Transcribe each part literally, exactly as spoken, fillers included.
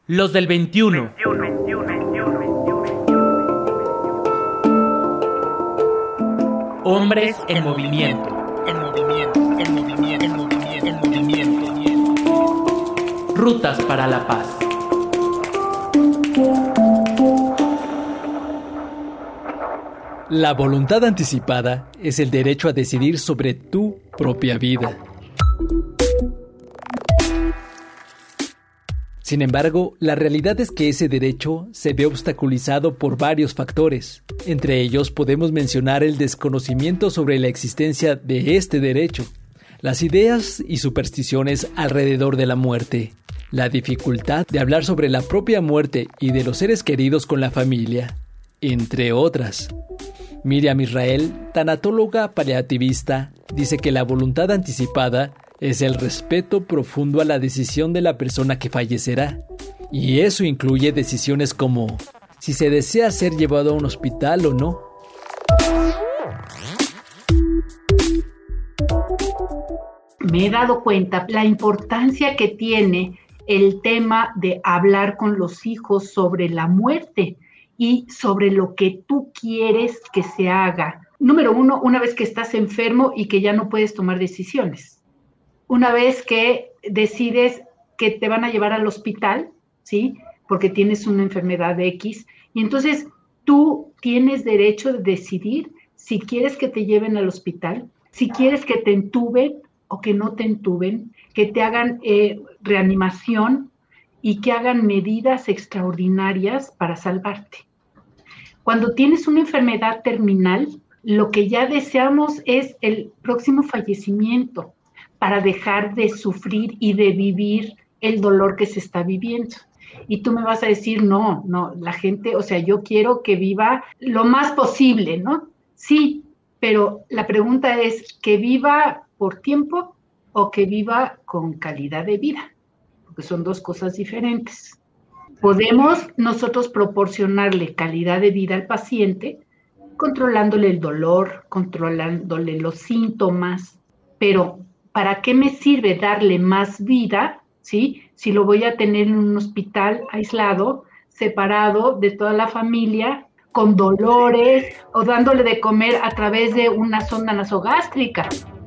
Los del veintiuno. Hombres en movimiento. En movimiento, en movimiento, en movimiento, en movimiento. Rutas para la paz. La voluntad anticipada es el derecho a decidir sobre tu propia vida. Sin embargo, la realidad es que ese derecho se ve obstaculizado por varios factores. Entre ellos podemos mencionar el desconocimiento sobre la existencia de este derecho, las ideas y supersticiones alrededor de la muerte, la dificultad de hablar sobre la propia muerte y de los seres queridos con la familia, entre otras. Miriam Israel, tanatóloga paliativista, dice que la voluntad anticipada es el respeto profundo a la decisión de la persona que fallecerá. Y eso incluye decisiones como si se desea ser llevado a un hospital o no. Me he dado cuenta la importancia que tiene el tema de hablar con los hijos sobre la muerte y sobre lo que tú quieres que se haga. Número uno, una vez que estás enfermo y que ya no puedes tomar decisiones. Una vez que decides que te van a llevar al hospital, ¿sí? Porque tienes una enfermedad X, y entonces tú tienes derecho de decidir si quieres que te lleven al hospital, si quieres que te entuben o que no te entuben, que te hagan eh, reanimación y que hagan medidas extraordinarias para salvarte. Cuando tienes una enfermedad terminal, lo que ya deseamos es el próximo fallecimiento, para dejar de sufrir y de vivir el dolor que se está viviendo. Y tú me vas a decir, no, no, la gente, o sea, yo quiero que viva lo más posible, ¿no? Sí, pero la pregunta es, ¿que viva por tiempo o que viva con calidad de vida? Porque son dos cosas diferentes. Podemos nosotros proporcionarle calidad de vida al paciente, controlándole el dolor, controlándole los síntomas, pero ¿para qué me sirve darle más vida, ¿sí? Si lo voy a tener en un hospital aislado, separado de toda la familia, con dolores, o dándole de comer a través de una sonda nasogástrica.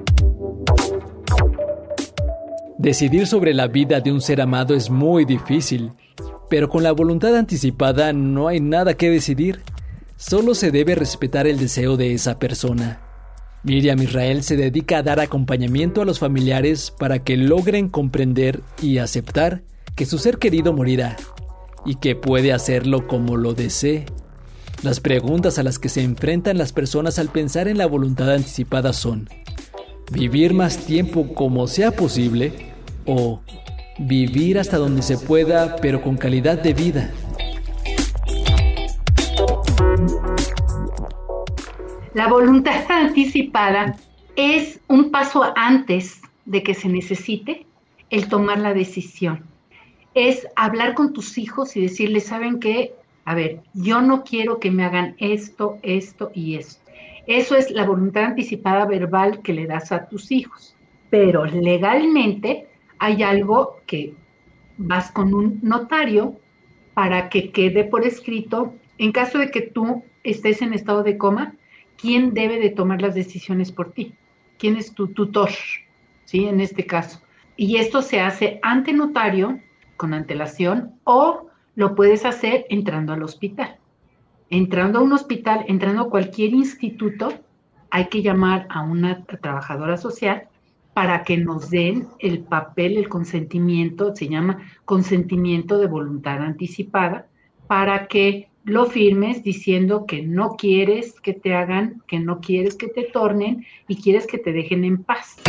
Decidir sobre la vida de un ser amado es muy difícil, pero con la voluntad anticipada no hay nada que decidir. Solo se debe respetar el deseo de esa persona. Miriam Israel se dedica a dar acompañamiento a los familiares para que logren comprender y aceptar que su ser querido morirá y que puede hacerlo como lo desee. Las preguntas a las que se enfrentan las personas al pensar en la voluntad anticipada son: ¿vivir más tiempo como sea posible? ¿O vivir hasta donde se pueda pero con calidad de vida? La voluntad anticipada es un paso antes de que se necesite el tomar la decisión. Es hablar con tus hijos y decirles, ¿saben qué? A ver, yo no quiero que me hagan esto, esto y esto. Eso es la voluntad anticipada verbal que le das a tus hijos. Pero legalmente hay algo que vas con un notario para que quede por escrito. En caso de que tú estés en estado de coma, ¿quién debe de tomar las decisiones por ti? ¿Quién es tu tutor? ¿Sí? En este caso. Y esto se hace ante notario, con antelación, o lo puedes hacer entrando al hospital. Entrando a un hospital, entrando a cualquier instituto, hay que llamar a una trabajadora social para que nos den el papel, el consentimiento, se llama consentimiento de voluntad anticipada, para que lo firmes diciendo que no quieres que te hagan, que no quieres que te tornen y quieres que te dejen en paz.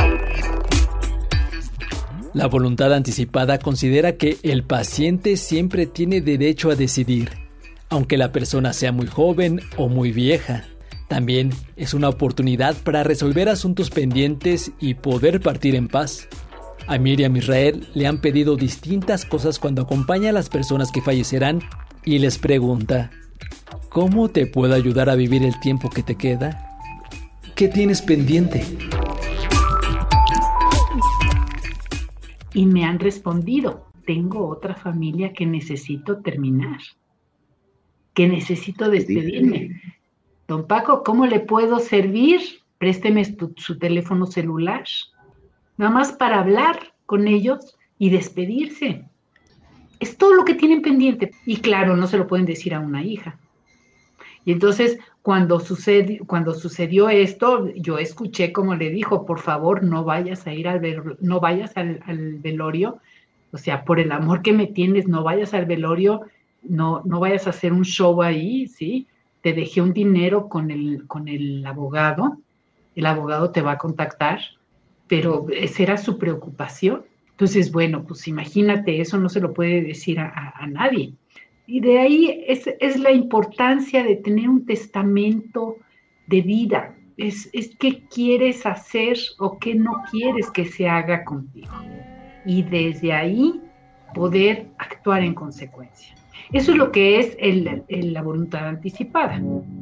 La voluntad anticipada considera que el paciente siempre tiene derecho a decidir, aunque la persona sea muy joven o muy vieja. También es una oportunidad para resolver asuntos pendientes y poder partir en paz. A Miriam Israel le han pedido distintas cosas cuando acompaña a las personas que fallecerán y les pregunta: ¿cómo te puedo ayudar a vivir el tiempo que te queda? ¿Qué tienes pendiente? Y me han respondido. tengo otra familia que necesito terminar, que necesito despedirme. Don Paco, ¿cómo le puedo servir? Présteme tu, su teléfono celular, nada más para hablar con ellos y despedirse. Es todo lo que tienen pendiente. Y claro, no se lo pueden decir a una hija. Y entonces, cuando sucedió, cuando sucedió esto, yo escuché como le dijo, por favor, no vayas a ir al velorio, no vayas al, al velorio, o sea, por el amor que me tienes, no vayas al velorio, no, no vayas a hacer un show ahí, ¿sí? Te dejé un dinero con el, con el abogado, el abogado te va a contactar, pero esa era su preocupación. Entonces, bueno, pues imagínate, eso no se lo puede decir a, a, a nadie. Y de ahí es, es la importancia de tener un testamento de vida. Es, es qué quieres hacer o qué no quieres que se haga contigo. Y desde ahí poder actuar en consecuencia. Eso es lo que es el, el, la voluntad anticipada.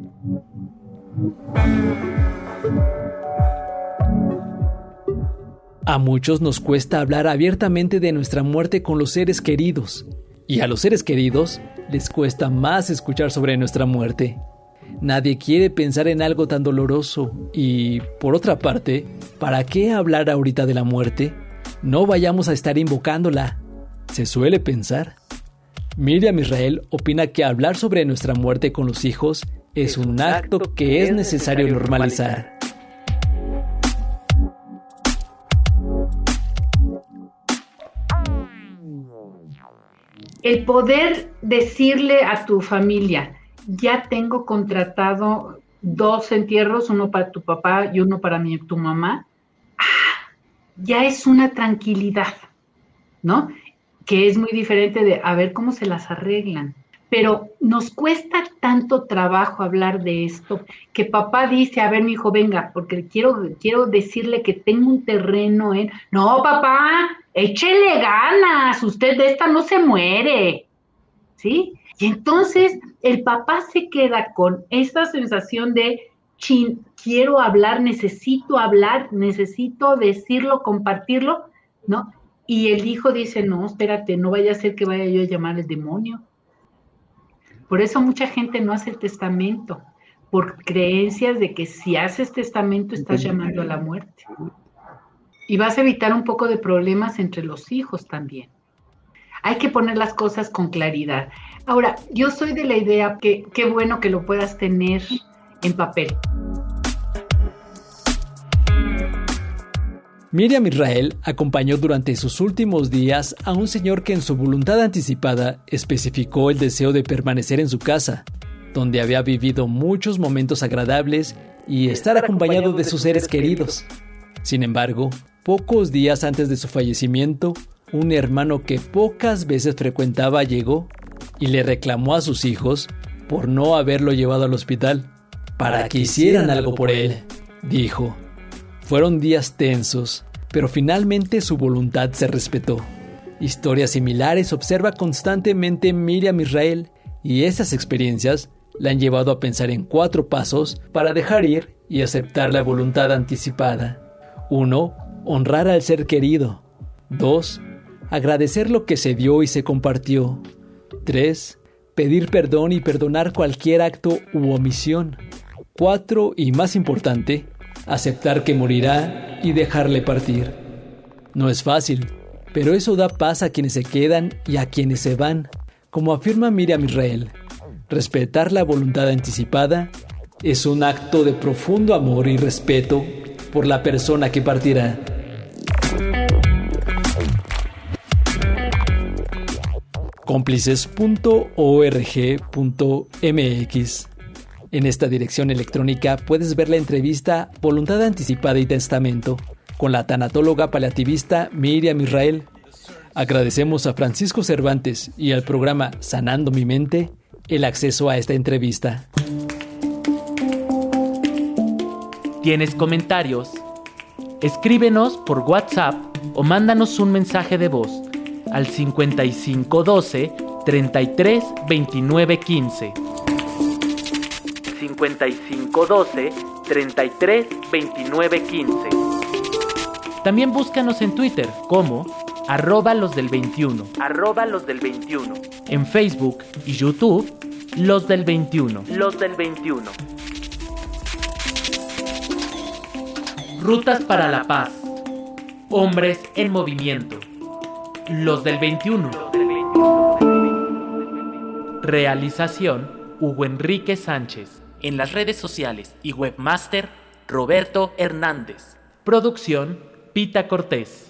A muchos nos cuesta hablar abiertamente de nuestra muerte con los seres queridos. Y a los seres queridos les cuesta más escuchar sobre nuestra muerte. Nadie quiere pensar en algo tan doloroso y, por otra parte, ¿para qué hablar ahorita de la muerte? No vayamos a estar invocándola. Se suele pensar. Miriam Israel opina que hablar sobre nuestra muerte con los hijos es un acto que es necesario normalizar. El poder decirle a tu familia, ya tengo contratado dos entierros, uno para tu papá y uno para mi, tu mamá, ah, ya es una tranquilidad, ¿no? Que es muy diferente de a ver cómo se las arreglan. Pero nos cuesta tanto trabajo hablar de esto, que papá dice, a ver, mi hijo, venga, porque quiero, quiero decirle que tengo un terreno en... No, papá, échele ganas, usted de esta no se muere, ¿sí? Y entonces el papá se queda con esta sensación de, chin, quiero hablar, necesito hablar, necesito decirlo, compartirlo, ¿no? Y el hijo dice, no, espérate, no vaya a ser que vaya yo a llamar al demonio. Por eso mucha gente no hace el testamento, por creencias de que si haces testamento estás llamando a la muerte. Y vas a evitar un poco de problemas entre los hijos también. Hay que poner las cosas con claridad. Ahora, yo soy de la idea que qué bueno que lo puedas tener en papel. Miriam Israel acompañó durante sus últimos días a un señor que en su voluntad anticipada especificó el deseo de permanecer en su casa, donde había vivido muchos momentos agradables y estar acompañado de sus seres queridos. Sin embargo, pocos días antes de su fallecimiento, un hermano que pocas veces frecuentaba llegó y le reclamó a sus hijos por no haberlo llevado al hospital, para que hicieran algo por él, dijo. Fueron días tensos, pero finalmente su voluntad se respetó. Historias similares observa constantemente Miriam Israel, y esas experiencias la han llevado a pensar en cuatro pasos para dejar ir y aceptar la voluntad anticipada. uno. Honrar al ser querido. dos. Agradecer lo que se dio y se compartió. tres. Pedir perdón y perdonar cualquier acto u omisión. cuatro. Y más importante, aceptar que morirá y dejarle partir. No es fácil, pero eso da paz a quienes se quedan y a quienes se van. Como afirma Miriam Israel, respetar la voluntad anticipada es un acto de profundo amor y respeto por la persona que partirá. cómplices punto org punto mx. En esta dirección electrónica puedes ver la entrevista Voluntad Anticipada y Testamento con la tanatóloga paliativista Miriam Israel. Agradecemos a Francisco Cervantes y al programa Sanando mi Mente el acceso a esta entrevista. ¿Tienes comentarios? Escríbenos por WhatsApp o mándanos un mensaje de voz al cincuenta y cinco doce, treinta y tres, veintinueve quince. cincuenta y cinco doce, treinta y tres, veintinueve quince. También búscanos en Twitter como arroba los del veintiuno, arroba los del veintiuno. En Facebook y YouTube, Los del veintiuno, Los del veintiuno. Rutas para la paz. Hombres en movimiento. Los del veintiuno. Realización, Hugo Enrique Sánchez. En las redes sociales y webmaster, Roberto Hernández. Producción, Pita Cortés.